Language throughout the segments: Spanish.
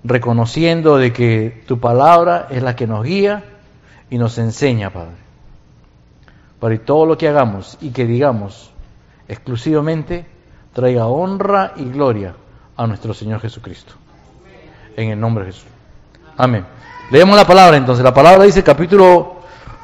reconociendo de que tu palabra es la que nos guía y nos enseña, Padre. Para que todo lo que hagamos y que digamos exclusivamente traiga honra y gloria a nuestro Señor Jesucristo. En el nombre de Jesús. Amén. Leemos la palabra entonces. La palabra dice capítulo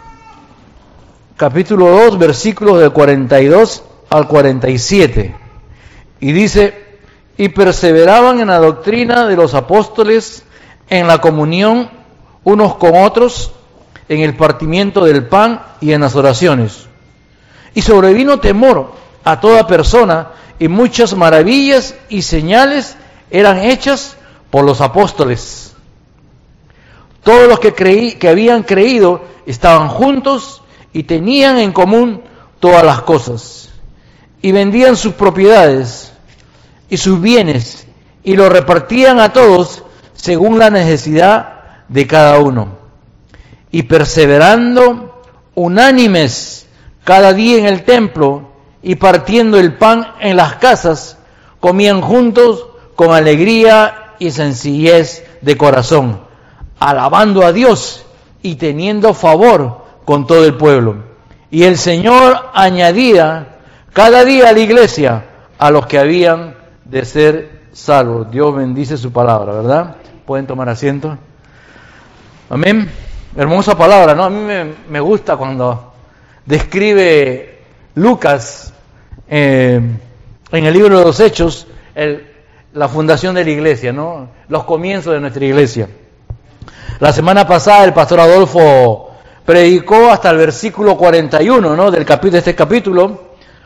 2, versículos del 42 al 47. Y dice: y perseveraban en la doctrina de los apóstoles, en la comunión unos con otros, en el partimiento del pan y en las oraciones. Y sobrevino temor a toda persona, y muchas maravillas y señales eran hechas por los apóstoles. Todos los que habían creído estaban juntos y tenían en común todas las cosas, y vendían sus propiedades y sus bienes, y lo repartían a todos según la necesidad de cada uno. Y perseverando unánimes cada día en el templo, y partiendo el pan en las casas, comían juntos con alegría y sencillez de corazón, alabando a Dios y teniendo favor con todo el pueblo. Y el Señor añadía cada día a la iglesia a los que habían de ser salvos. Dios bendice su palabra, ¿verdad? Pueden tomar asiento. Amén. Hermosa palabra, ¿no? A mí me gusta cuando describe Lucas en el libro de los Hechos la fundación de la iglesia, ¿no? Los comienzos de nuestra iglesia. La semana pasada el pastor Adolfo predicó hasta el versículo 41, ¿no? De este capítulo.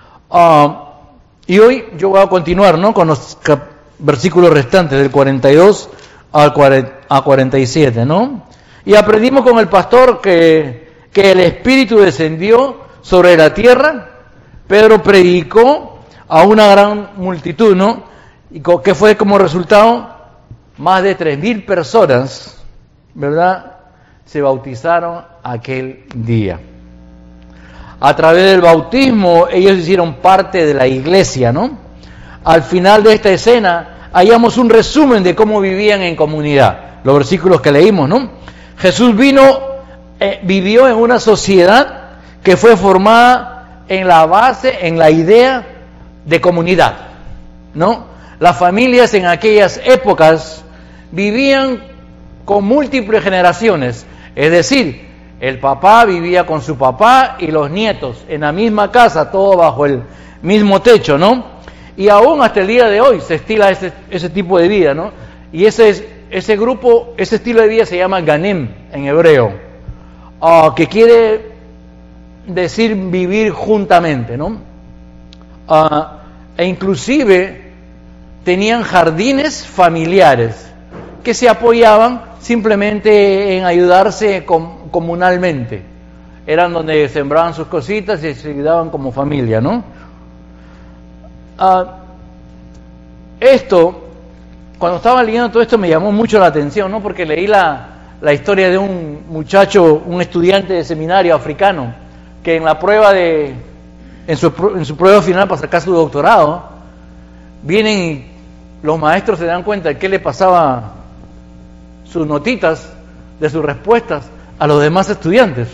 Y hoy yo voy a continuar, ¿no? Con los versículos restantes, del 42 a 47, ¿no? Y aprendimos con el pastor que el Espíritu descendió sobre la tierra. Pedro predicó a una gran multitud, ¿no? Y que fue como resultado, más de 3,000 personas, ¿verdad?, se bautizaron aquel día. A través del bautismo ellos hicieron parte de la iglesia, ¿no? Al final de esta escena hallamos un resumen de cómo vivían en comunidad, los versículos que leímos, ¿no? Jesús vivió en una sociedad que fue formada en la base, en la idea de comunidad, ¿no? Las familias en aquellas épocas vivían con múltiples generaciones, es decir, el papá vivía con su papá y los nietos en la misma casa, todo bajo el mismo techo, ¿no? Y aún hasta el día de hoy se estila ese tipo de vida, ¿no? Y ese estilo de vida se llama ganem en hebreo, que quiere decir vivir juntamente, ¿no? E inclusive tenían jardines familiares que se apoyaban simplemente en ayudarse comunalmente. Eran donde sembraban sus cositas y se ayudaban como familia, ¿no? Cuando estaba leyendo todo esto me llamó mucho la atención, ¿no? Porque leí la historia de un muchacho, un estudiante de seminario africano, que en la prueba en su prueba final para sacar su doctorado, vienen y los maestros se dan cuenta de qué le pasaba sus notitas, de sus respuestas a los demás estudiantes.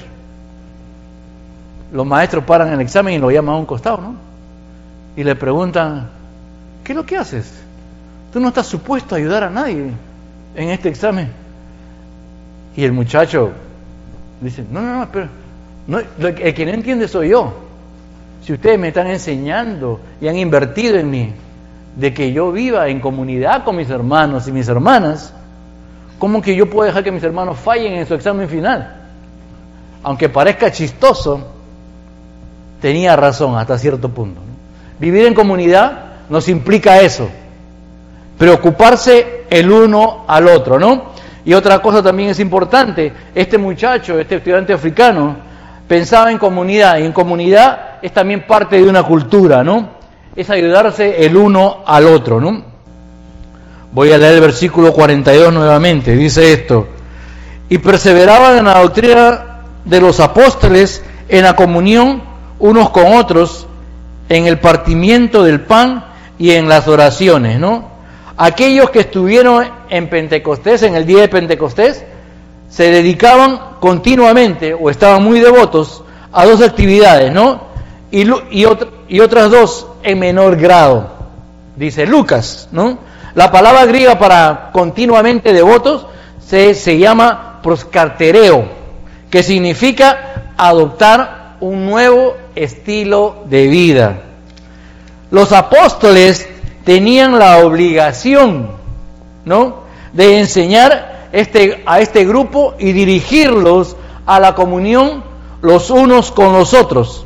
Los maestros paran el examen y lo llaman a un costado, ¿no? Y le preguntan: ¿qué es lo que haces? Tú no estás supuesto a ayudar a nadie en este examen. Y el muchacho dice: no, pero el que no entiende soy yo. Si ustedes me están enseñando y han invertido en mí, de que yo viva en comunidad con mis hermanos y mis hermanas, ¿cómo que yo puedo dejar que mis hermanos fallen en su examen final? Aunque parezca chistoso, tenía razón hasta cierto punto, ¿no? Vivir en comunidad nos implica eso, preocuparse el uno al otro, ¿no? Y otra cosa también es importante: este muchacho, este estudiante africano, pensaba en comunidad, y en comunidad es también parte de una cultura, ¿no? Es ayudarse el uno al otro, ¿no? Voy a leer el versículo 42 nuevamente, dice esto: y perseveraban en la doctrina de los apóstoles, en la comunión unos con otros, en el partimiento del pan y en las oraciones, ¿no? aquellos que estuvieron en Pentecostés, en el día de Pentecostés, se dedicaban continuamente, o estaban muy devotos, a dos actividades, ¿no? Y otras dos en menor grado, dice Lucas, ¿no? La palabra griega para continuamente devotos se llama proskartereo, que significa adoptar un nuevo estilo de vida. Los apóstoles tenían la obligación, ¿no?, de enseñar a este grupo y dirigirlos a la comunión los unos con los otros.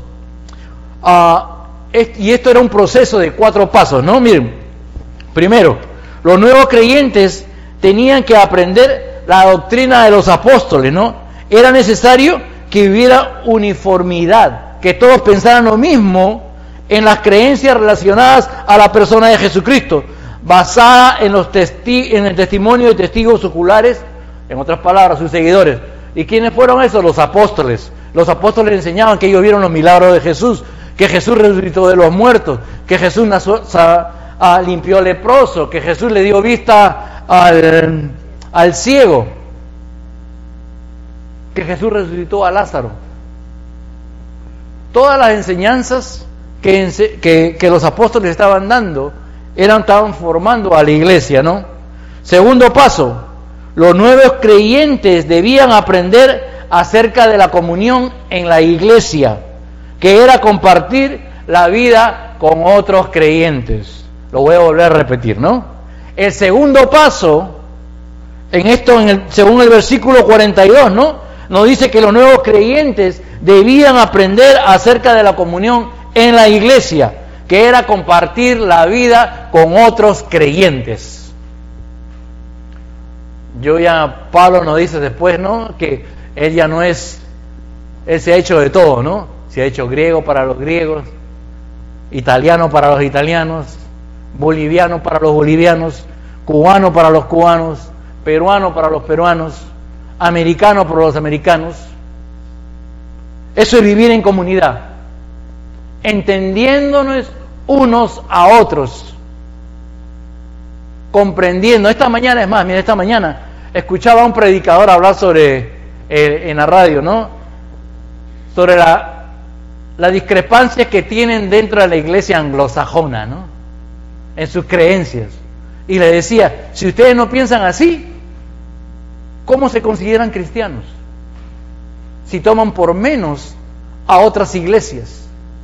Y esto era un proceso de 4 pasos, ¿no? Miren, primero, los nuevos creyentes tenían que aprender la doctrina de los apóstoles, ¿no? Era necesario que hubiera uniformidad, que todos pensaran lo mismo en las creencias relacionadas a la persona de Jesucristo, basada en el testimonio de testigos oculares, en otras palabras, sus seguidores. ¿Y quiénes fueron esos? Los apóstoles. Los apóstoles enseñaban que ellos vieron los milagros de Jesús, que Jesús resucitó de los muertos, que Jesús limpió al leproso, que Jesús le dio vista al ciego, que Jesús resucitó a Lázaro. Todas las enseñanzas que los apóstoles estaban dando estaban formando a la iglesia, ¿no? Segundo paso, los nuevos creyentes debían aprender acerca de la comunión en la iglesia, que era compartir la vida con otros creyentes. Lo voy a volver a repetir, ¿no? El segundo paso, según el versículo 42, ¿no?, nos dice que los nuevos creyentes debían aprender acerca de la comunión en la iglesia, que era compartir la vida con otros creyentes. Pablo nos dice después, ¿no?, que él se ha hecho de todo, ¿no? Se ha hecho griego para los griegos, italiano para los italianos, boliviano para los bolivianos, cubano para los cubanos, peruano para los peruanos, americano para los americanos. Eso es vivir en comunidad, entendiéndonos unos a otros, comprendiendo. Esta mañana escuchaba a un predicador hablar en la radio, ¿no?, sobre la discrepancia que tienen dentro de la iglesia anglosajona, ¿no?, en sus creencias. Y le decía, si ustedes no piensan así, ¿cómo se consideran cristianos? Si toman por menos a otras iglesias.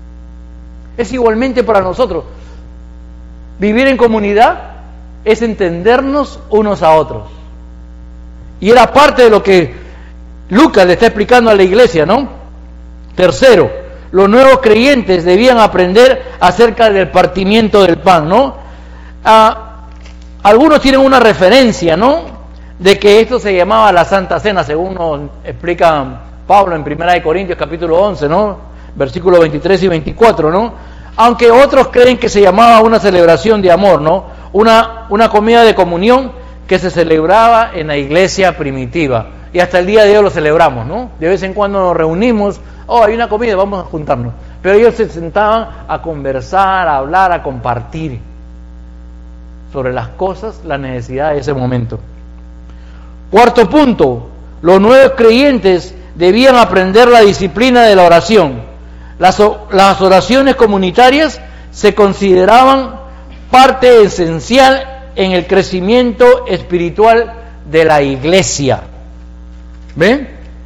Es igualmente para nosotros. Vivir en comunidad es entendernos unos a otros. Y era parte de lo que Lucas le está explicando a la iglesia, ¿no? Tercero, los nuevos creyentes debían aprender acerca del partimiento del pan, ¿no? Algunos tienen una referencia, ¿no?, de que esto se llamaba la Santa Cena, según nos explica Pablo en 1 Corintios capítulo 11, ¿no?, versículos 23 y 24, ¿no? Aunque otros creen que se llamaba una celebración de amor, ¿no?, una comida de comunión que se celebraba en la iglesia primitiva. Y hasta el día de hoy lo celebramos, ¿no? De vez en cuando nos reunimos, hay una comida, vamos a juntarnos. Pero ellos se sentaban a conversar, a hablar, a compartir sobre las cosas, la necesidad de ese momento. Cuarto punto, los nuevos creyentes debían aprender la disciplina de la oración. Las oraciones comunitarias se consideraban parte esencial en el crecimiento espiritual de la iglesia. ¿Ven?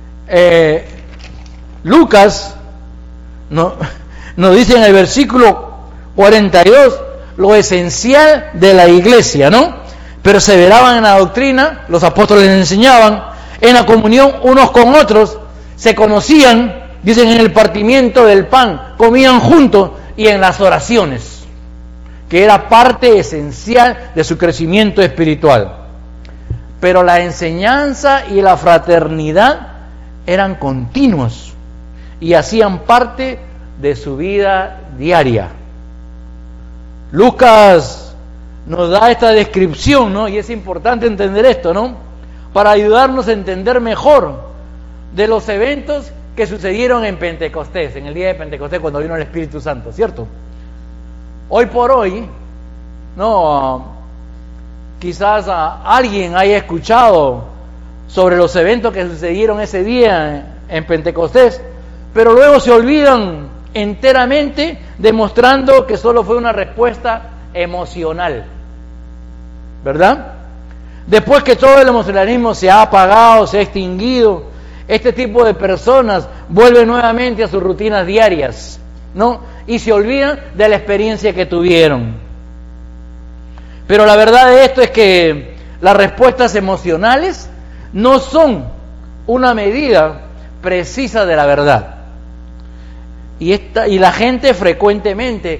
Lucas nos dice en el versículo 42 lo esencial de la iglesia, ¿no? Perseveraban en la doctrina, los apóstoles enseñaban, en la comunión unos con otros, se conocían, dicen, en el partimiento del pan, comían juntos, y en las oraciones, que era parte esencial de su crecimiento espiritual. Pero la enseñanza y la fraternidad eran continuos y hacían parte de su vida diaria. Lucas nos da esta descripción, ¿no? Y es importante entender esto, ¿no?, para ayudarnos a entender mejor de los eventos que sucedieron en Pentecostés, en el día de Pentecostés, cuando vino el Espíritu Santo, ¿cierto? Hoy por hoy, ¿no?, quizás alguien haya escuchado sobre los eventos que sucedieron ese día en Pentecostés, pero luego se olvidan enteramente, demostrando que solo fue una respuesta emocional, ¿verdad? Después que todo el emocionalismo se ha apagado, se ha extinguido, este tipo de personas vuelven nuevamente a sus rutinas diarias, ¿no? Y se olvidan de la experiencia que tuvieron. Pero la verdad de esto es que las respuestas emocionales no son una medida precisa de la verdad. Y la gente frecuentemente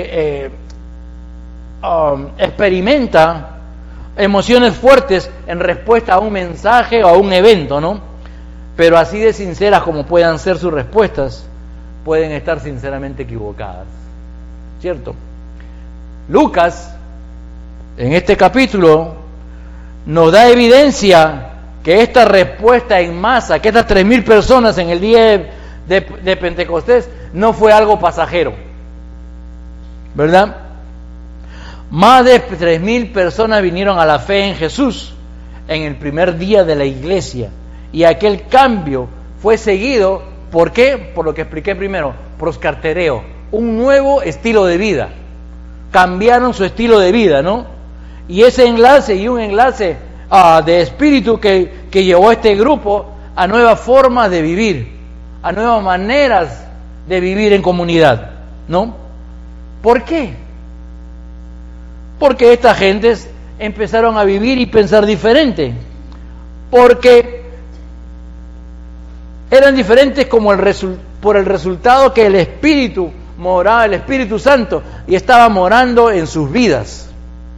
experimenta emociones fuertes en respuesta a un mensaje o a un evento, ¿no? Pero así de sinceras como puedan ser sus respuestas, pueden estar sinceramente equivocadas, ¿cierto? Lucas, en este capítulo, nos da evidencia que esta respuesta en masa, que estas 3,000 personas en el día de Pentecostés, no fue algo pasajero, ¿verdad? Más de 3,000 personas vinieron a la fe en Jesús en el primer día de la iglesia, y aquel cambio fue seguido, ¿por qué? Por lo que expliqué primero, proscartereo, un nuevo estilo de vida. Cambiaron su estilo de vida, ¿no? Y ese enlace y un enlace de espíritu que llevó a este grupo a nuevas formas de vivir, a nuevas maneras de vivir en comunidad, ¿no? ¿Por qué? Porque estas gentes empezaron a vivir y pensar diferente, porque eran diferentes como por el resultado que el Espíritu moraba, el Espíritu Santo, y estaba morando en sus vidas.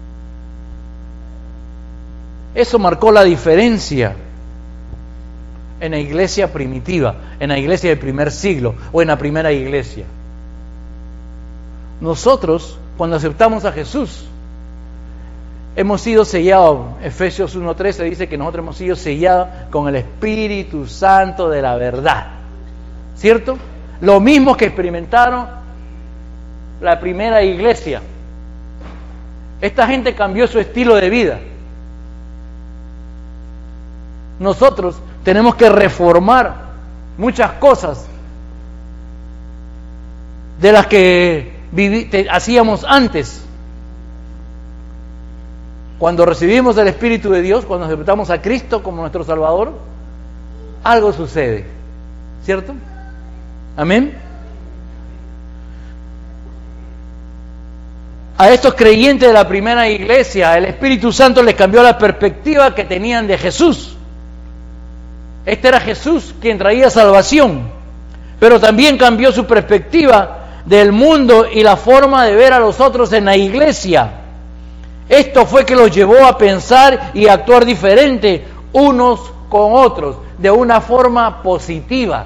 Eso marcó la diferencia en la iglesia primitiva, en la iglesia del primer siglo o en la primera iglesia. Nosotros, cuando aceptamos a Jesús, hemos sido sellados. Efesios 1:13 dice que nosotros hemos sido sellados con el Espíritu Santo de la verdad, ¿cierto? Lo mismo que experimentaron la primera iglesia. Esta gente cambió su estilo de vida. Nosotros tenemos que reformar muchas cosas de las que hacíamos antes. Cuando recibimos el Espíritu de Dios, cuando aceptamos a Cristo como nuestro Salvador, algo sucede, ¿cierto? Amén. A estos creyentes de la primera iglesia, el Espíritu Santo les cambió la perspectiva que tenían de Jesús. Este era Jesús quien traía salvación, pero también cambió su perspectiva del mundo y la forma de ver a los otros en la iglesia. Esto fue que los llevó a pensar y a actuar diferente unos con otros, de una forma positiva.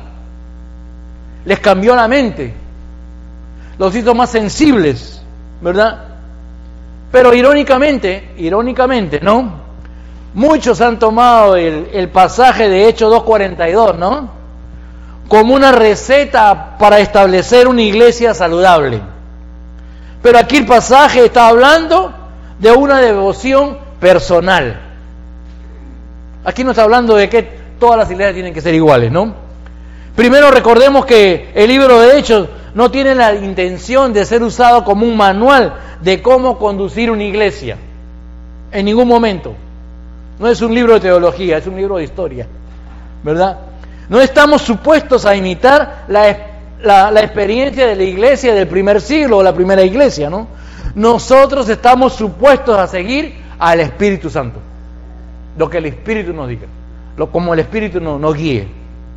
Les cambió la mente, los hizo más sensibles, ¿verdad? Pero irónicamente, ¿no? Muchos han tomado el pasaje de Hechos 2:42, ¿no? Como una receta para establecer una iglesia saludable. Pero aquí el pasaje está hablando de una devoción personal. Aquí no está hablando de que todas las iglesias tienen que ser iguales, ¿no? Primero recordemos que el libro de Hechos no tiene la intención de ser usado como un manual de cómo conducir una iglesia. En ningún momento. No es un libro de teología, es un libro de historia, ¿verdad? No estamos supuestos a imitar la experiencia de la iglesia del primer siglo o la primera iglesia, ¿no? Nosotros estamos supuestos a seguir al Espíritu Santo, lo que el Espíritu nos diga, como el Espíritu nos guíe.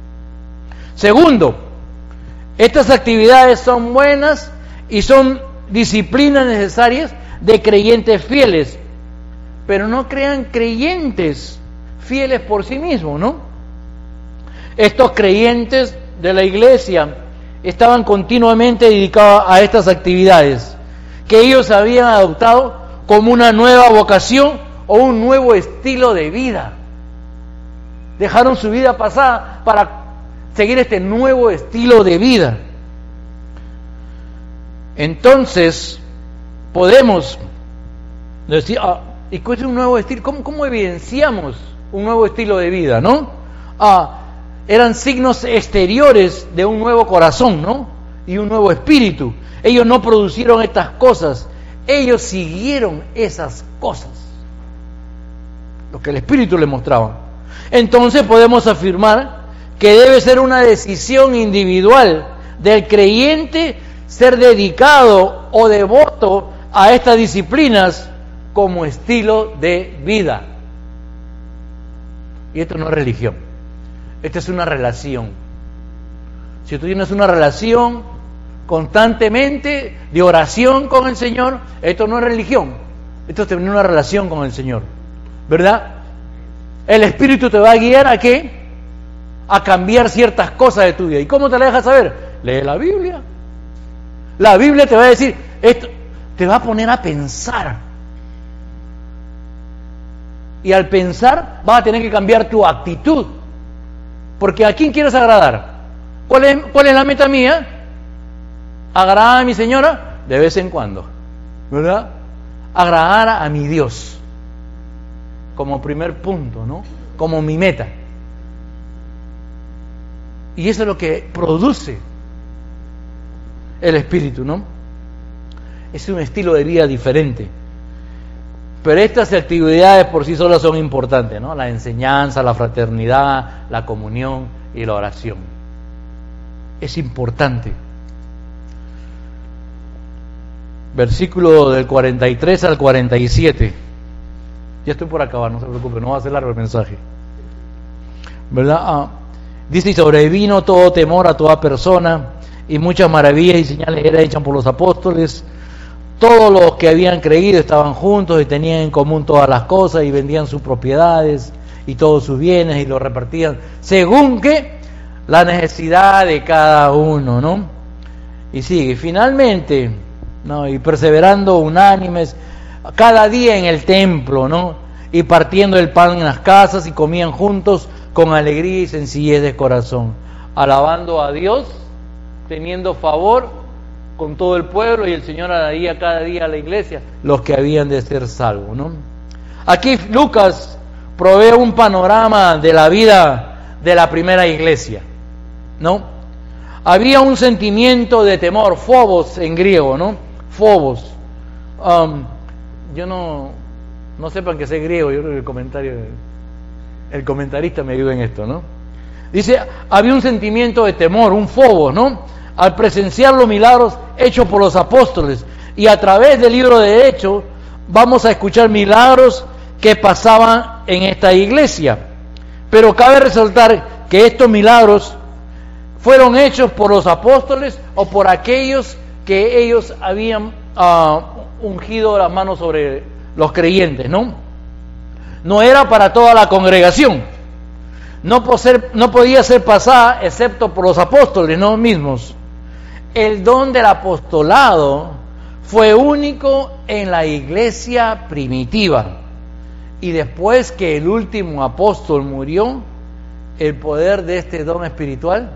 Segundo, estas actividades son buenas y son disciplinas necesarias de creyentes fieles, pero no crean creyentes fieles por sí mismos, ¿no? Estos creyentes de la iglesia estaban continuamente dedicados a estas actividades que ellos habían adoptado como una nueva vocación o un nuevo estilo de vida. Dejaron su vida pasada para seguir este nuevo estilo de vida. Entonces, podemos decir, ¿Y cuál es un nuevo estilo? ¿Cómo evidenciamos un nuevo estilo de vida, no? Eran signos exteriores de un nuevo corazón, ¿no? Y un nuevo espíritu. Ellos no producieron estas cosas, ellos siguieron esas cosas, lo que el espíritu les mostraba. Entonces podemos afirmar que debe ser una decisión individual del creyente ser dedicado o devoto a estas disciplinas como estilo de vida. Y esto no es religión, esto es una relación. Si tú tienes una relación constantemente de oración con el Señor, esto no es religión, esto es tener una relación con el Señor, ¿verdad? El Espíritu te va a guiar ¿a qué? A cambiar ciertas cosas de tu vida. ¿Y cómo te la dejas saber? Lee la Biblia. La Biblia te va a decir, esto te va a poner a pensar. Y al pensar vas a tener que cambiar tu actitud. Porque ¿a quién quieres agradar? ¿Cuál es la meta mía? Agradar a mi señora de vez en cuando, ¿verdad? Agradar a mi Dios como primer punto, ¿no? Como mi meta. Y eso es lo que produce el espíritu, ¿no? Es un estilo de vida diferente. Pero estas actividades por sí solas son importantes, ¿no? La enseñanza, la fraternidad, la comunión y la oración. Es importante. Versículo del 43 al 47. Ya estoy por acabar, no se preocupe, no va a ser largo el mensaje, ¿verdad? Dice, y sobrevino todo temor a toda persona, y muchas maravillas y señales eran hechas por los apóstoles. Todos los que habían creído estaban juntos y tenían en común todas las cosas, y vendían sus propiedades y todos sus bienes y los repartían según que la necesidad de cada uno, ¿no? Y sigue, finalmente, ¿no? Y perseverando unánimes cada día en el templo, ¿no? Y partiendo el pan en las casas, y comían juntos con alegría y sencillez de corazón, alabando a Dios, teniendo favor con todo el pueblo, y el Señor añadía cada día a la iglesia los que habían de ser salvos, ¿no? Aquí Lucas provee un panorama de la vida de la primera iglesia, ¿no? Había un sentimiento de temor, phobos en griego, ¿no? Phobos. Yo no sepan que sé griego, yo creo que el comentarista me ayuda en esto, ¿no? Dice, había un sentimiento de temor, un phobos, ¿no? Al presenciar los milagros hechos por los apóstoles, y a través del libro de Hechos vamos a escuchar milagros que pasaban en esta iglesia. Pero cabe resaltar que estos milagros fueron hechos por los apóstoles o por aquellos que ellos habían ungido las manos sobre los creyentes, ¿no? No era para toda la congregación, no podía ser pasada excepto por los apóstoles, ¿no? Mismos. El don del apostolado fue único en la iglesia primitiva, y después que el último apóstol murió, el poder de este don espiritual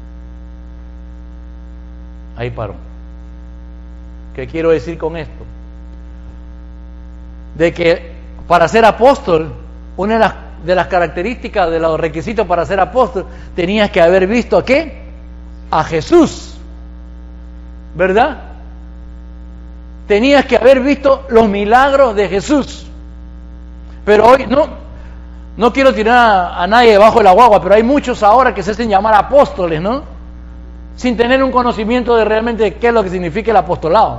ahí paró. ¿Qué quiero decir con esto? De que para ser apóstol, una de las características, de los requisitos para ser apóstol, tenías que haber visto ¿a qué? A Jesús, ¿verdad? Tenías que haber visto los milagros de Jesús. Pero hoy no quiero tirar a nadie debajo de la guagua, pero hay muchos ahora que se hacen llamar apóstoles, ¿no? Sin tener un conocimiento de realmente qué es lo que significa el apostolado.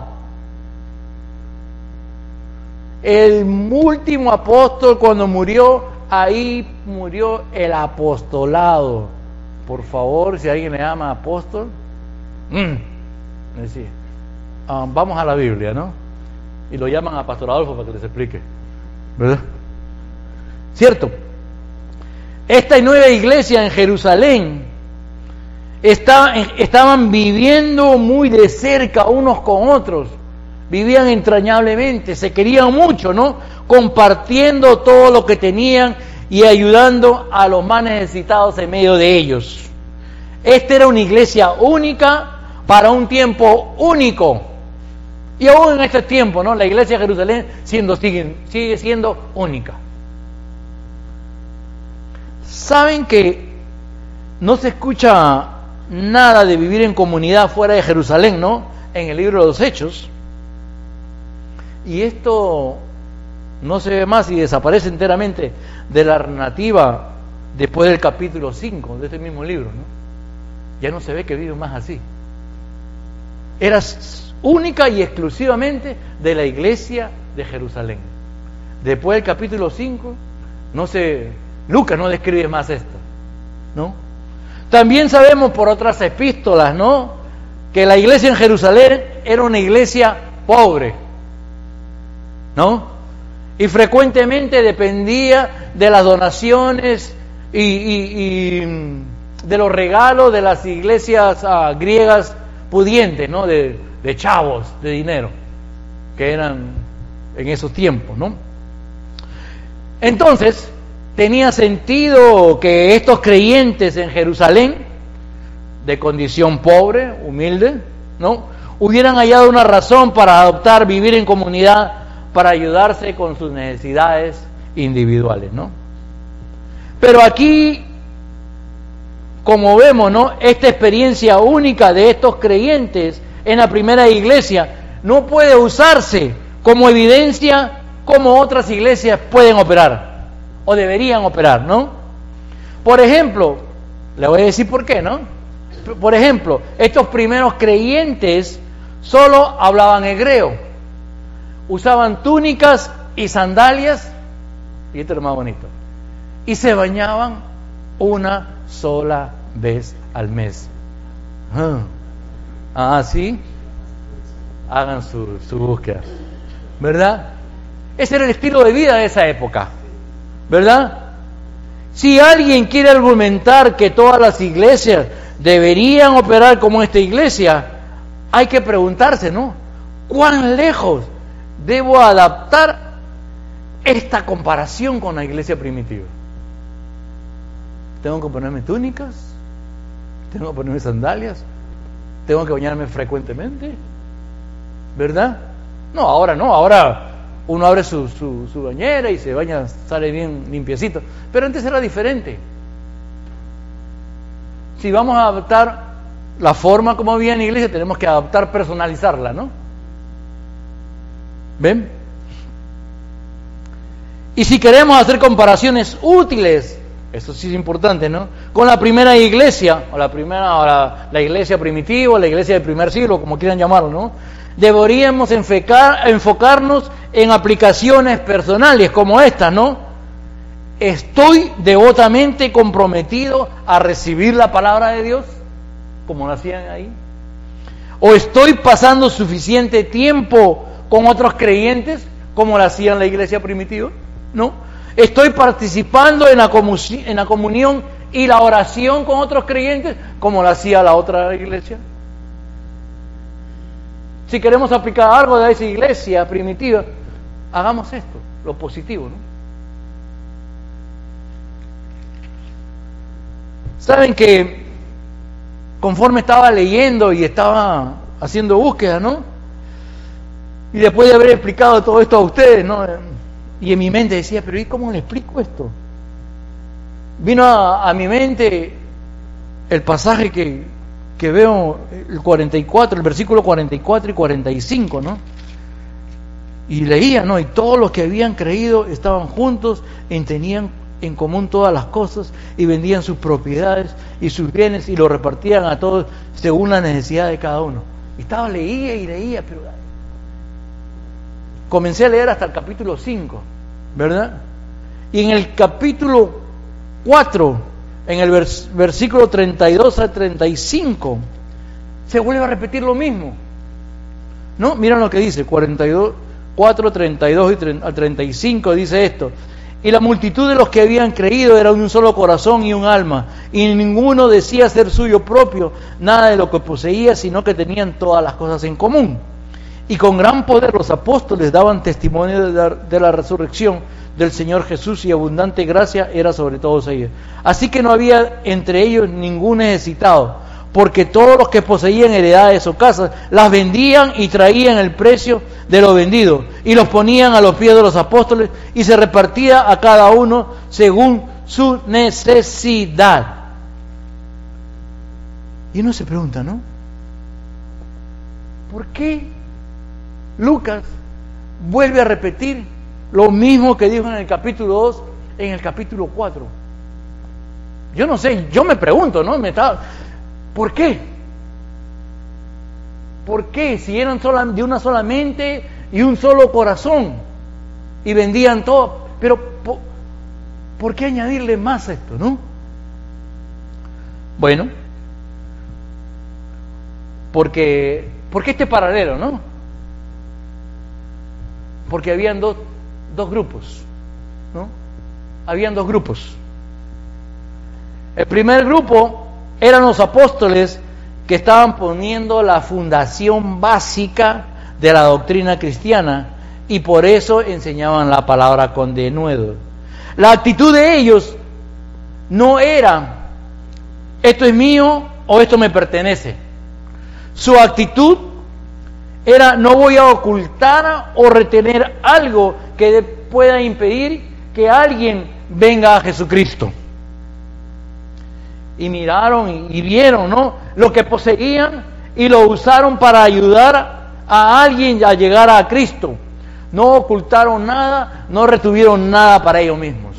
El último apóstol, cuando murió, ahí murió el apostolado. Por favor, si alguien le llama apóstol, decía, vamos a la Biblia, ¿no? Y lo llaman a Pastor Adolfo para que les explique, ¿verdad? ¿Cierto? Esta nueva iglesia en Jerusalén estaban viviendo muy de cerca unos con otros, vivían entrañablemente, se querían mucho, ¿no? Compartiendo todo lo que tenían y ayudando a los más necesitados en medio de ellos. Esta era una iglesia única para un tiempo único. Y aún en este tiempo, ¿no? La iglesia de Jerusalén sigue siendo única. ¿Saben que no se escucha nada de vivir en comunidad fuera de Jerusalén, ¿no? En el libro de los Hechos. Y esto no se ve más y desaparece enteramente de la narrativa después del capítulo 5 de este mismo libro, ¿no? Ya no se ve que vive más así. Era única y exclusivamente de la iglesia de Jerusalén. Después del capítulo 5, Lucas no describe más esto, ¿no? También sabemos por otras epístolas, ¿no?, que la iglesia en Jerusalén era una iglesia pobre, ¿no? Y frecuentemente dependía de las donaciones y de los regalos de las iglesias griegas pudientes, ¿no?, de chavos, de dinero, que eran en esos tiempos, ¿no? Entonces, tenía sentido que estos creyentes en Jerusalén, de condición pobre, humilde, ¿no?, hubieran hallado una razón para adoptar, vivir en comunidad, para ayudarse con sus necesidades individuales, ¿no? Pero aquí, como vemos, ¿no?, esta experiencia única de estos creyentes en la primera iglesia no puede usarse como evidencia como otras iglesias pueden operar o deberían operar, ¿no? Por ejemplo, le voy a decir por qué, ¿no? Por ejemplo, estos primeros creyentes solo hablaban hebreo, usaban túnicas y sandalias, y esto es lo más bonito, y se bañaban una sola vez al mes. ¿Sí? Hagan su búsqueda, ¿verdad? Ese era el estilo de vida de esa época, ¿verdad? Si alguien quiere argumentar que todas las iglesias deberían operar como esta iglesia, hay que preguntarse, ¿no?, ¿cuán lejos debo adaptar esta comparación con la iglesia primitiva? ¿Tengo que ponerme túnicas? ¿Tengo que ponerme sandalias? ¿Tengo que bañarme frecuentemente? ¿Verdad? No, ahora uno abre su bañera y se baña, sale bien limpiecito. Pero antes era diferente. Si vamos a adaptar la forma como había en la iglesia, tenemos que adaptar, personalizarla, ¿no? ¿Ven? Y si queremos hacer comparaciones útiles, eso sí es importante, ¿no?, con la primera iglesia, o la iglesia primitiva, o la iglesia del primer siglo, como quieran llamarlo, ¿no?, deberíamos enfocarnos en aplicaciones personales como estas, ¿no? ¿Estoy devotamente comprometido a recibir la palabra de Dios, como lo hacían ahí? ¿O estoy pasando suficiente tiempo con otros creyentes, como lo hacían la iglesia primitiva? ¿No? ¿Estoy participando en la comunión y la oración con otros creyentes, como lo hacía la otra iglesia? Si queremos aplicar algo de esa iglesia primitiva, hagamos esto, lo positivo, ¿no? Saben que conforme estaba leyendo y estaba haciendo búsqueda, ¿no?, y después de haber explicado todo esto a ustedes, ¿no?, y en mi mente decía, pero ¿y cómo le explico esto? Vino a mi mente el pasaje que veo, el versículo 44 y 45, ¿no? Y leía, ¿no? Y todos los que habían creído estaban juntos y tenían en común todas las cosas, y vendían sus propiedades y sus bienes y lo repartían a todos según la necesidad de cada uno. Y leía, pero comencé a leer hasta el capítulo 5, ¿verdad? Y en el capítulo 4, en el versículo 32 al 35, se vuelve a repetir lo mismo, ¿no? Miren lo que dice, 4, 32 al 35, dice esto: y la multitud de los que habían creído era un solo corazón y un alma, y ninguno decía ser suyo propio nada de lo que poseía, sino que tenían todas las cosas en común. Y con gran poder los apóstoles daban testimonio de la resurrección del Señor Jesús, y abundante gracia era sobre todos ellos. Así que no había entre ellos ningún necesitado, porque todos los que poseían heredades o casas las vendían y traían el precio de lo vendido y los ponían a los pies de los apóstoles y se repartía a cada uno según su necesidad. Y uno se pregunta, ¿no? ¿Por qué Lucas vuelve a repetir lo mismo que dijo en el capítulo 2, en el capítulo 4? Yo no sé, yo me pregunto, ¿no? ¿Por qué? ¿Por qué? Si eran de una sola mente y un solo corazón y vendían todo, pero ¿por qué añadirle más a esto, no? Bueno, porque este paralelo, ¿no? Porque habían dos grupos, ¿no? Habían dos grupos. El primer grupo eran los apóstoles que estaban poniendo la fundación básica de la doctrina cristiana y por eso enseñaban la palabra con denuedo. La actitud de ellos no era esto es mío o esto me pertenece. Su actitud era no voy a ocultar o retener algo que pueda impedir que alguien venga a Jesucristo. Y miraron y vieron, ¿no?, lo que poseían y lo usaron para ayudar a alguien a llegar a Cristo. No ocultaron nada, no retuvieron nada para ellos mismos.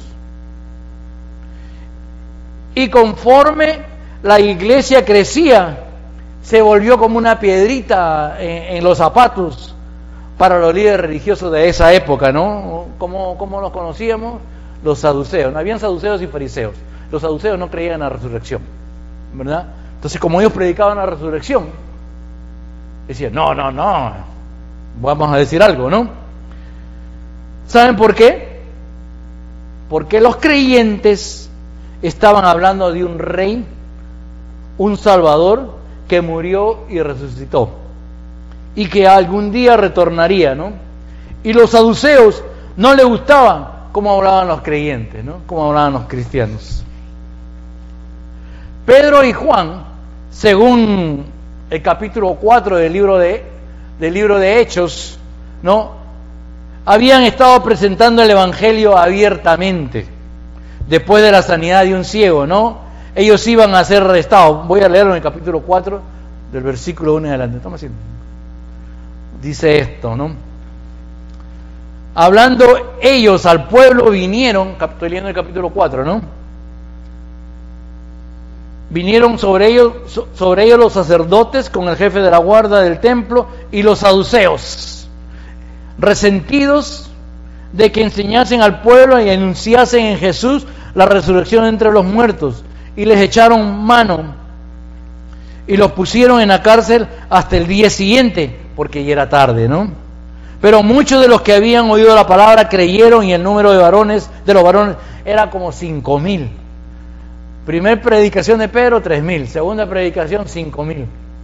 Y conforme la iglesia crecía, se volvió como una piedrita en los zapatos para los líderes religiosos de esa época, ¿no? ¿Cómo los conocíamos? Los saduceos. No habían saduceos y fariseos. Los saduceos no creían en la resurrección, ¿verdad? Entonces, como ellos predicaban la resurrección, decían, no, vamos a decir algo, ¿no? ¿Saben por qué? Porque los creyentes estaban hablando de un rey, un salvador, que murió y resucitó, y que algún día retornaría, ¿no? Y los saduceos no les gustaba cómo hablaban los creyentes, ¿no? Cómo hablaban los cristianos. Pedro y Juan, según el capítulo 4 del libro de Hechos, ¿no?, habían estado presentando el evangelio abiertamente después de la sanidad de un ciego, ¿no? Ellos iban a ser arrestados. Voy a leerlo en el capítulo 4 del versículo 1 en adelante. Estamos haciendo. Dice esto, ¿no? Hablando ellos al pueblo vinieron, estoy leyendo el capítulo 4, ¿no? Vinieron sobre ellos los sacerdotes con el jefe de la guardia del templo y los saduceos, resentidos de que enseñasen al pueblo y anunciasen en Jesús la resurrección entre los muertos, y les echaron mano y los pusieron en la cárcel hasta el día siguiente, porque ya era tarde, ¿no? Pero muchos de los que habían oído la palabra creyeron, y el número de los varones era como 5,000. Primer predicación de Pedro, 3,000. Segunda predicación, 5,000.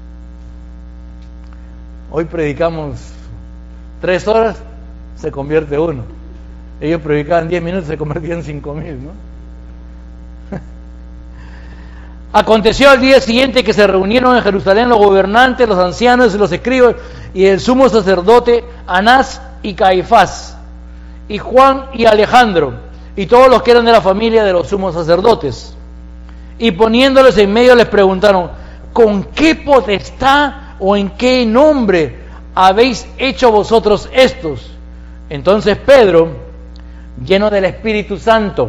Hoy predicamos 3 horas, se convierte uno. Ellos predicaban 10 minutos, se convertían en 5,000, ¿no? Aconteció al día siguiente que se reunieron en Jerusalén los gobernantes, los ancianos y los escribas, y el sumo sacerdote Anás y Caifás, y Juan y Alejandro, y todos los que eran de la familia de los sumos sacerdotes. Y poniéndoles en medio les preguntaron, ¿con qué potestad o en qué nombre habéis hecho vosotros estos? Entonces Pedro, lleno del Espíritu Santo,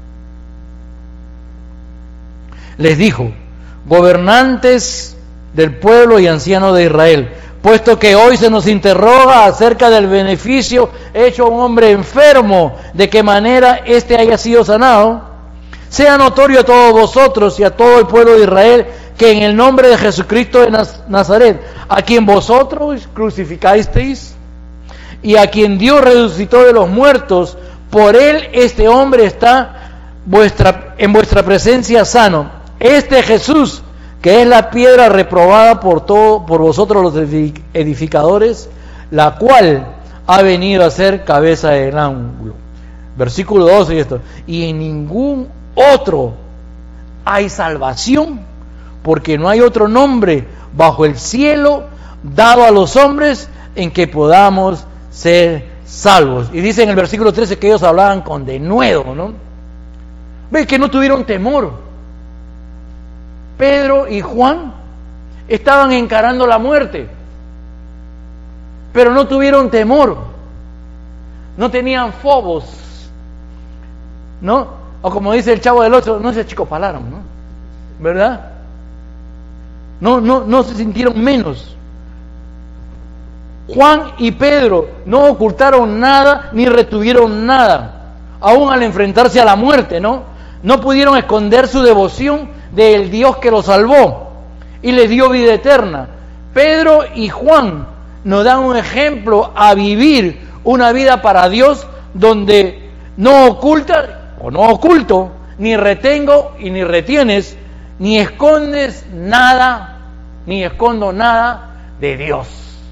les dijo, gobernantes del pueblo y ancianos de Israel, puesto que hoy se nos interroga acerca del beneficio hecho a un hombre enfermo, de qué manera éste haya sido sanado, sea notorio a todos vosotros y a todo el pueblo de Israel que en el nombre de Jesucristo de Nazaret, a quien vosotros crucificasteis y a quien Dios resucitó de los muertos, por él este hombre está en vuestra presencia sano. Este Jesús, que es la piedra reprobada por vosotros los edificadores, la cual ha venido a ser cabeza del ángulo. Versículo 12 y esto. Y en ningún otro hay salvación, porque no hay otro nombre bajo el cielo dado a los hombres en que podamos ser salvos. Y dice en el versículo 13 que ellos hablaban con denuedo, ¿no? Ve que no tuvieron temor. Pedro y Juan estaban encarando la muerte, pero no tuvieron temor, no tenían fobos, ¿no? O como dice el Chavo del Ocho, no se achicopalaron, ¿no? ¿Verdad? No se sintieron menos. Juan y Pedro no ocultaron nada ni retuvieron nada, aún al enfrentarse a la muerte, ¿no? No pudieron esconder su devoción del Dios que los salvó y les dio vida eterna. Pedro y Juan nos dan un ejemplo a vivir una vida para Dios donde no oculta o no oculto, ni retengo y ni retienes, ni escondes nada, ni escondo nada de Dios.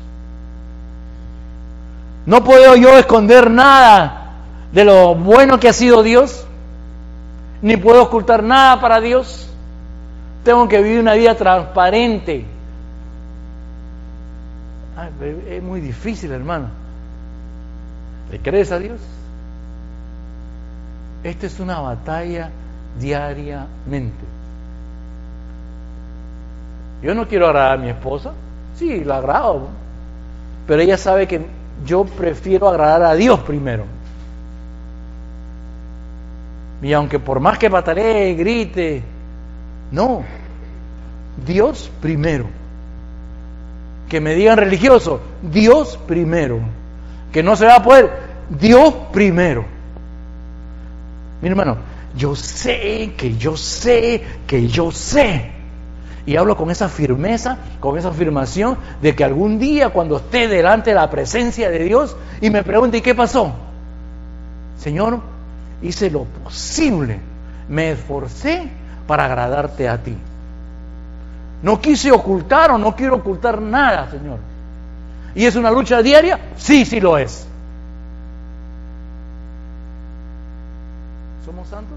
No puedo yo esconder nada de lo bueno que ha sido Dios, ni puedo ocultar nada para Dios. Tengo que vivir una vida transparente. Es muy difícil, hermano. ¿Le crees a Dios? Esta es una batalla diariamente. Yo no quiero agradar a mi esposa. Sí, la agrado, pero ella sabe que yo prefiero agradar a Dios primero. Y aunque por más que patalee, grite, no, Dios primero. Que me digan religioso, Dios primero. Que no se va a poder, Dios primero. Mi hermano, yo sé. Y hablo con esa firmeza, con esa afirmación de que algún día cuando esté delante de la presencia de Dios y me pregunte, ¿y qué pasó? Señor, hice lo posible, me esforcé para agradarte a ti. No quise ocultar o no quiero ocultar nada, Señor. ¿Y es una lucha diaria? Sí, sí lo es. ¿Somos santos?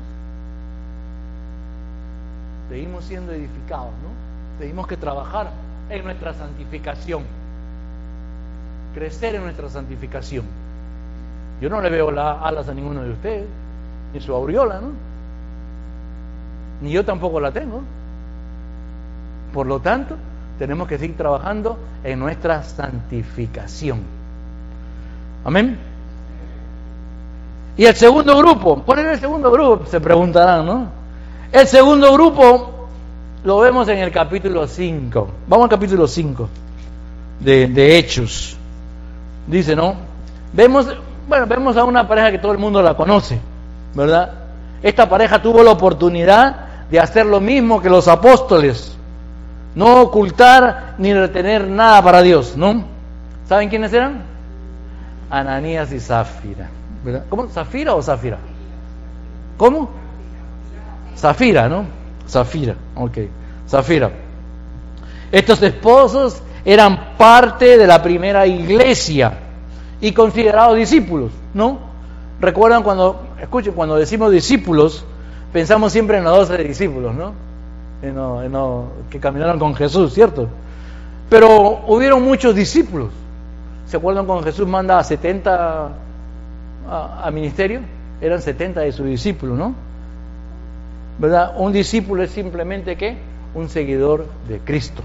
Seguimos siendo edificados, ¿no? Tenemos que trabajar en nuestra santificación, crecer en nuestra santificación. Yo no le veo las alas a ninguno de ustedes, ni su aureola, ¿no? Ni yo tampoco la tengo. Por lo tanto, tenemos que seguir trabajando en nuestra santificación. Amén. Y el segundo grupo, ¿cuál era el segundo grupo? Se preguntarán, ¿no? El segundo grupo lo vemos en el capítulo 5. Vamos al capítulo 5 de Hechos. Dice, ¿no? Vemos a una pareja que todo el mundo la conoce, ¿verdad? Esta pareja tuvo la oportunidad de hacer lo mismo que los apóstoles. No ocultar ni retener nada para Dios, ¿no? ¿Saben quiénes eran? Ananías y Zafira, ¿verdad? ¿Cómo? ¿Zafira o Zafira? ¿Cómo? Zafira, ¿no? Zafira, ok. Zafira. Estos esposos eran parte de la primera iglesia y considerados discípulos, ¿no? Recuerdan cuando decimos discípulos, pensamos siempre en los 12 discípulos, ¿no? Que caminaron con Jesús, ¿cierto? Pero hubieron muchos discípulos. ¿Se acuerdan cuando Jesús manda a 70 a ministerio? Eran 70 de sus discípulos, ¿no? ¿Verdad? Un discípulo es simplemente ¿qué? Un seguidor de Cristo.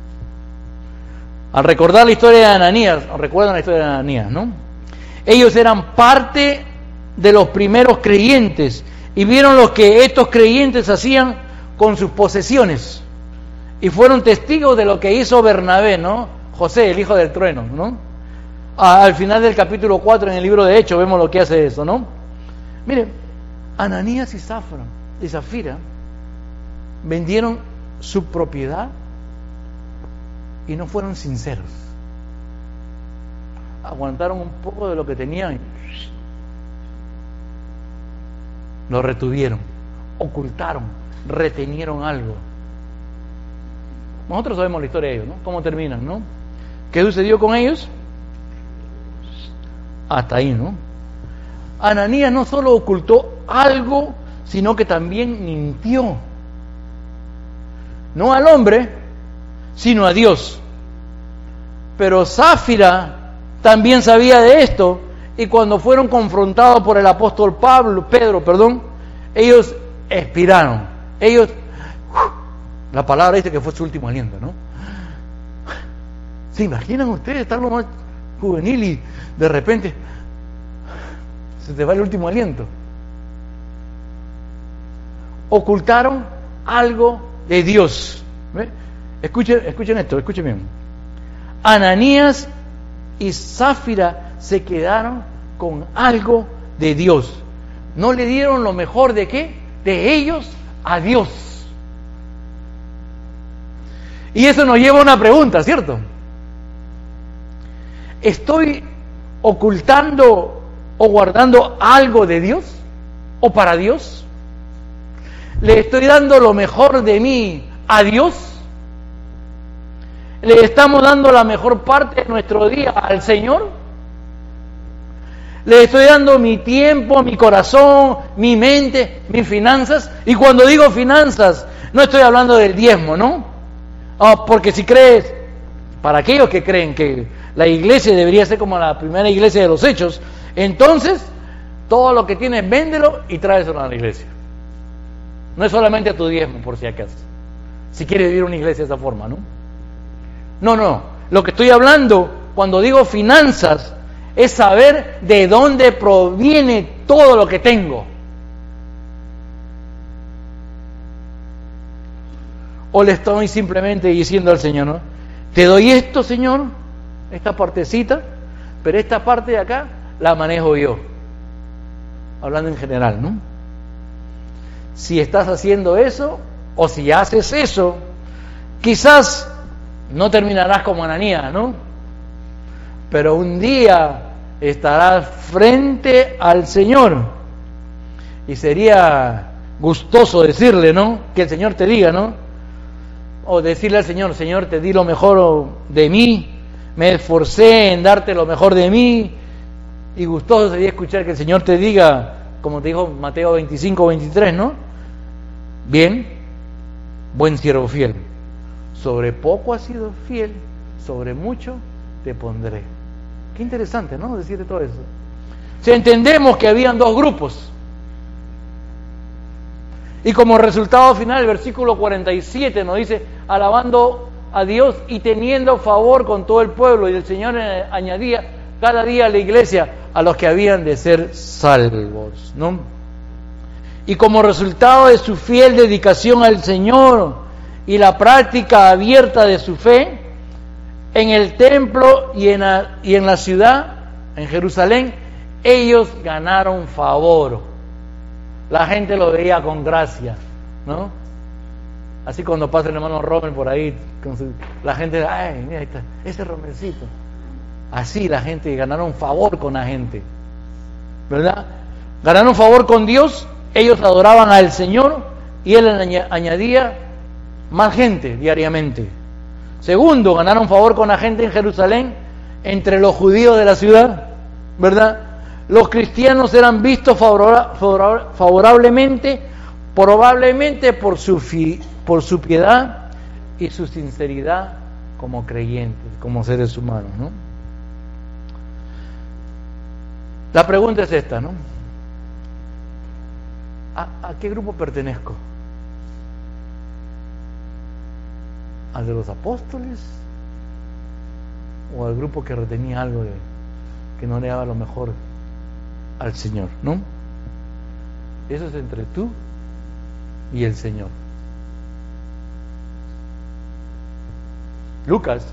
Al recordar la historia de Ananías, recuerdan la historia de Ananías, ¿no? Ellos eran parte de los primeros creyentes y vieron lo que estos creyentes hacían con sus posesiones y fueron testigos de lo que hizo Bernabé, ¿no? José, el hijo del trueno, ¿no? Al final del capítulo 4 en el libro de Hechos vemos lo que hace eso, ¿no? Miren, Ananías y Zafira vendieron su propiedad y no fueron sinceros. Aguantaron un poco de lo que tenían y lo retuvieron, ocultaron, retenieron algo. Nosotros sabemos la historia de ellos, ¿no? Cómo terminan, ¿no? ¿Qué sucedió con ellos? Hasta ahí, ¿no? Ananías no solo ocultó algo, sino que también mintió. no al hombre, sino a Dios. Pero Sáfira también sabía de esto, y cuando fueron confrontados por el apóstol Pedro, ellos expiraron. Ellos, la palabra dice que fue su último aliento, ¿no? ¿Se imaginan ustedes estar lo más juvenil y de repente se te va el último aliento? Ocultaron algo de Dios. ¿Ve? Escuchen esto, escuchen bien. Ananías y Sáfira se quedaron con algo de Dios. No le dieron lo mejor de qué, de ellos a Dios. Y eso nos lleva a una pregunta, ¿cierto? ¿Estoy ocultando o guardando algo de Dios o para Dios? ¿Le estoy dando lo mejor de mí a Dios? ¿Le estamos dando la mejor parte de nuestro día al Señor? ¿Le estoy dando mi tiempo, mi corazón, mi mente, mis finanzas? Y cuando digo finanzas, no estoy hablando del diezmo, ¿no? Porque si crees, para aquellos que creen que la iglesia debería ser como la primera iglesia de los Hechos, entonces todo lo que tienes, véndelo y tráeselo a la iglesia. No es solamente tu diezmo, por si acaso, si quieres vivir una iglesia de esa forma, ¿no? No, lo que estoy hablando cuando digo finanzas es saber de dónde proviene todo lo que tengo. O le estoy simplemente diciendo al Señor, ¿no? Te doy esto, Señor, esta partecita, pero esta parte de acá la manejo yo. Hablando en general, ¿no? Si estás haciendo eso, o si haces eso, quizás no terminarás como Ananías, ¿no? Pero un día estarás frente al Señor y sería gustoso decirle, ¿no? Que el Señor te diga, ¿no? O decirle al Señor, Señor, te di lo mejor de mí, me esforcé en darte lo mejor de mí, y gustoso sería escuchar que el Señor te diga, como te dijo Mateo 25-23, ¿no? Bien, buen siervo fiel. Sobre poco has sido fiel, sobre mucho te pondré. Qué interesante, ¿no? Decirte todo eso. Si entendemos que habían dos grupos, y como resultado final, el versículo 47 nos dice, alabando a Dios y teniendo favor con todo el pueblo, y el Señor añadía cada día a la iglesia a los que habían de ser salvos, ¿no? Y como resultado de su fiel dedicación al Señor y la práctica abierta de su fe, en el templo y en la ciudad, en Jerusalén, ellos ganaron favor. La gente lo veía con gracia, ¿no? Así cuando pasa el hermano Romer por ahí, la gente, ay, mira, ahí está, ese Romercito. Así la gente, ganaron favor con la gente, ¿verdad? Ganaron favor con Dios, ellos adoraban al Señor y Él añadía más gente diariamente. Segundo, ganaron favor con la gente en Jerusalén, entre los judíos de la ciudad, ¿verdad? Los cristianos eran vistos favorablemente, probablemente por su piedad y su sinceridad como creyentes, como seres humanos, ¿no? La pregunta es esta, ¿no? ¿A qué grupo pertenezco? ¿Al de los apóstoles? ¿O al grupo que retenía algo que no le daba lo mejor al Señor, ¿no? Eso es entre tú y el Señor. Lucas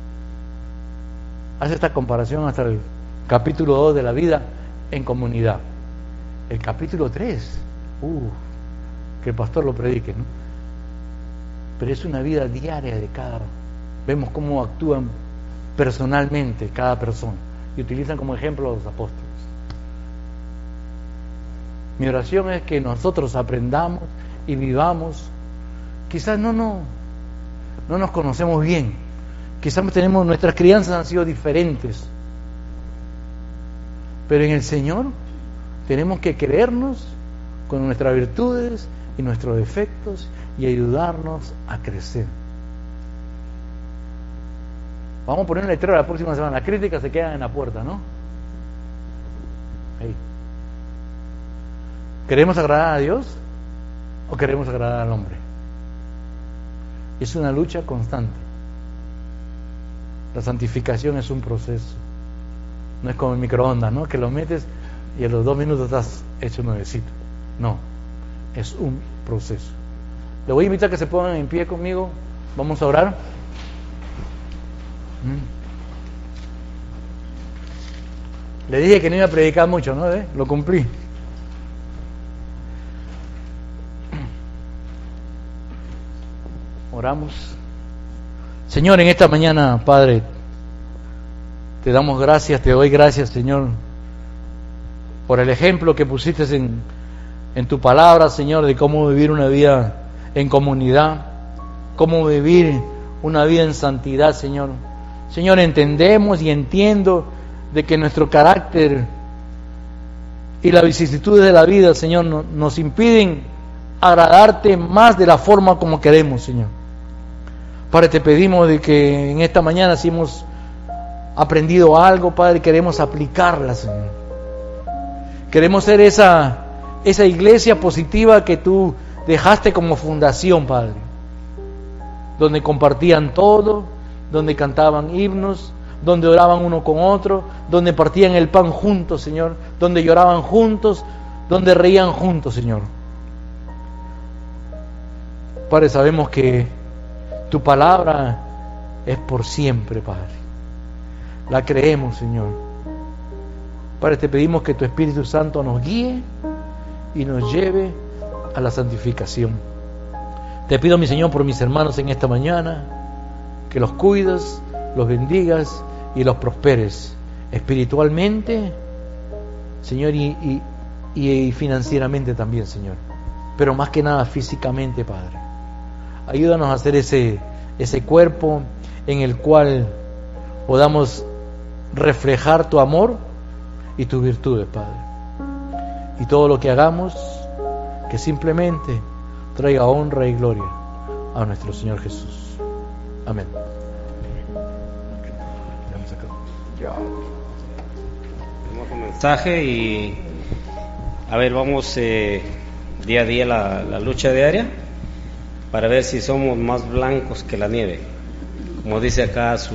hace esta comparación hasta el capítulo 2 de la vida en comunidad. El capítulo 3, que el pastor lo predique, ¿no? Pero es una vida diaria de cada. Vemos cómo actúan personalmente cada persona y utilizan como ejemplo a los apóstoles. Mi oración es que nosotros aprendamos y vivamos. Quizás no nos conocemos bien, quizás nuestras crianzas han sido diferentes, pero en el Señor tenemos que creernos con nuestras virtudes y nuestros defectos y ayudarnos a crecer. Vamos a poner un letrero la próxima semana. Las críticas se quedan en la puerta, ¿no? Ahí. ¿Queremos agradar a Dios o queremos agradar al hombre? Es una lucha constante. La santificación es un proceso. No es como el microondas, ¿no? Que lo metes y a los 2 minutos estás hecho nuevecito. No, es un proceso. Le voy a invitar a que se pongan en pie conmigo. Vamos a orar. Le dije que no iba a predicar mucho, ¿no? Lo cumplí. Oramos. Señor, en esta mañana, Padre, te damos gracias, te doy gracias, Señor, por el ejemplo que pusiste en tu palabra, Señor, de cómo vivir una vida en comunidad, cómo vivir una vida en santidad, Señor. Señor, entendemos y entiendo de que nuestro carácter y las vicisitudes de la vida, Señor, nos impiden agradarte más de la forma como queremos, Señor. Padre, te pedimos de que en esta mañana, si hemos aprendido algo, Padre, queremos aplicarla, Señor. Queremos ser esa iglesia positiva que tú dejaste como fundación, Padre, donde compartían todo, donde cantaban himnos, donde oraban uno con otro, donde partían el pan juntos, Señor, donde lloraban juntos, donde reían juntos, Señor. Padre, sabemos que tu palabra es por siempre, Padre. La creemos, Señor. Padre, te pedimos que tu Espíritu Santo nos guíe y nos lleve a la santificación. Te pido, mi Señor, por mis hermanos en esta mañana, que los cuides, los bendigas y los prosperes espiritualmente, Señor, y financieramente también, Señor, pero más que nada físicamente, Padre. Ayúdanos a hacer ese cuerpo en el cual podamos reflejar tu amor y tus virtudes, Padre. Y todo lo que hagamos, que simplemente traiga honra y gloria a nuestro Señor Jesús. Amén. Tenemos un mensaje y vamos día a día la lucha diaria para ver si somos más blancos que la nieve, como dice acá su